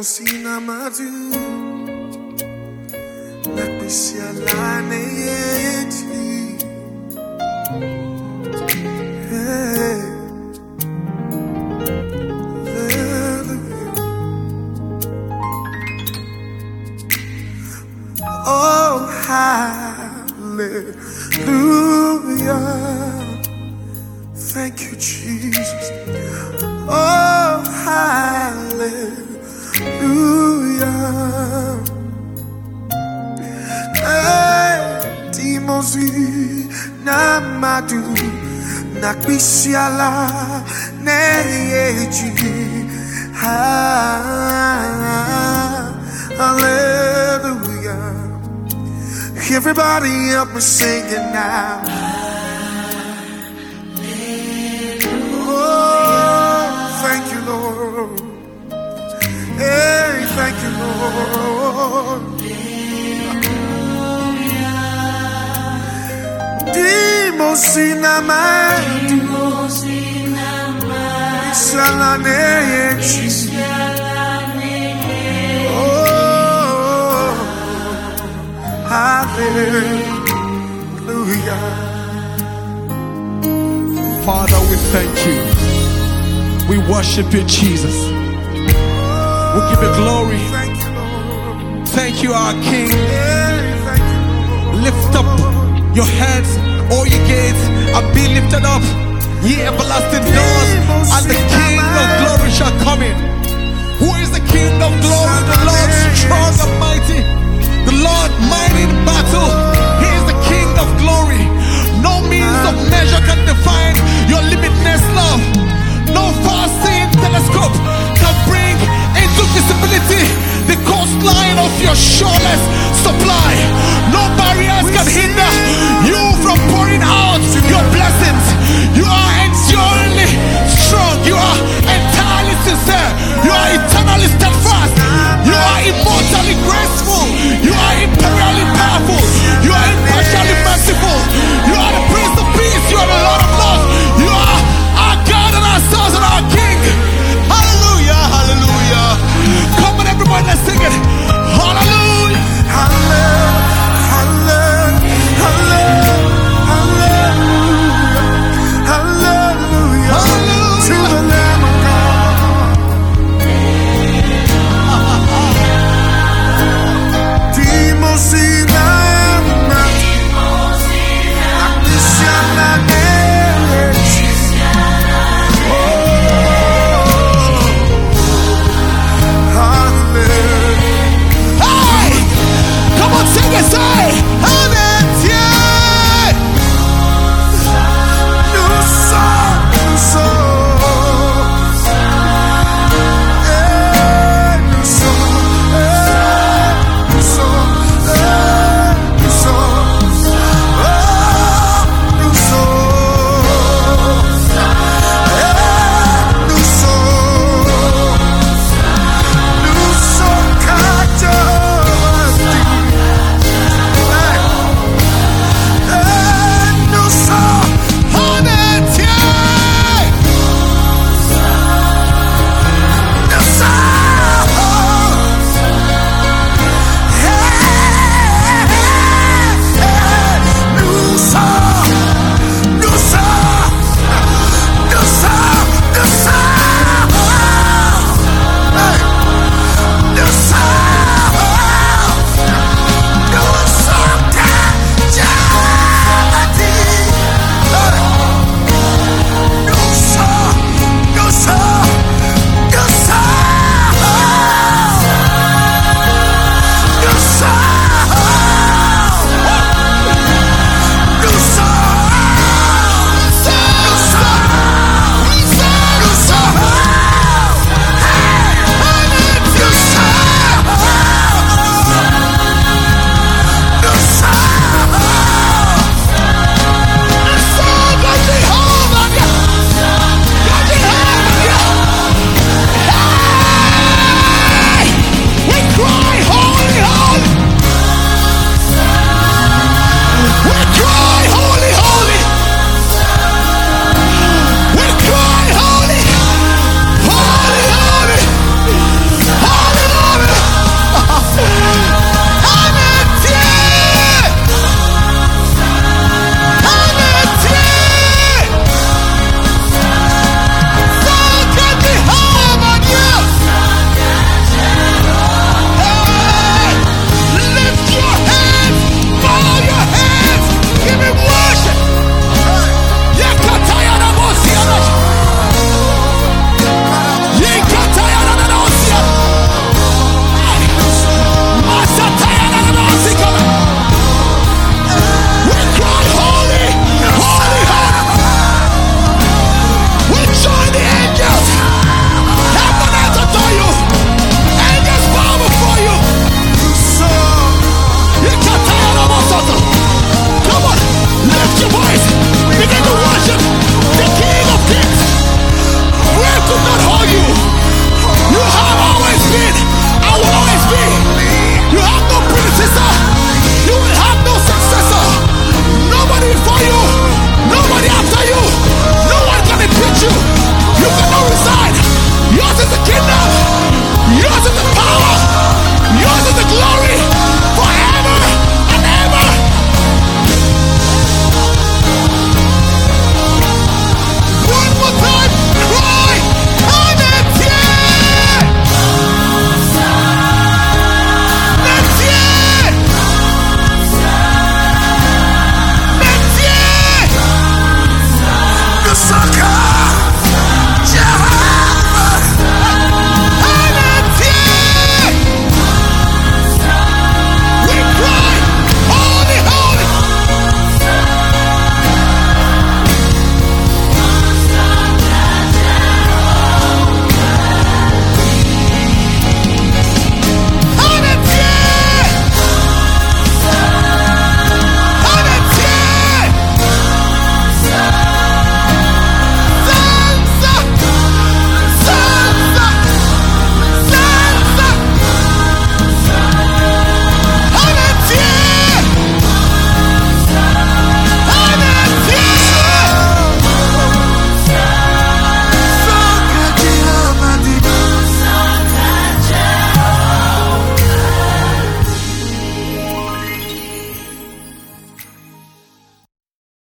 sina madu nakbisia lane yeti. Hey, oh hallelujah, thank you Jesus. Oh hallelujah. Hey, Timozi namadu nakbisiala neyeji. Hallelujah. Everybody help me sing it now. Oh, thank you, Lord. Hey, thank you, Lord. Dimosina madu Salane yechi. Oh, hallelujah. Father, we thank you. We worship you, Jesus. We give you glory. Thank you, our King. Lift up your heads, all ye gates, and be lifted up, ye everlasting doors, and the King of glory shall come in. Who is the King of glory? The Lord strong and mighty, the Lord mighty in battle.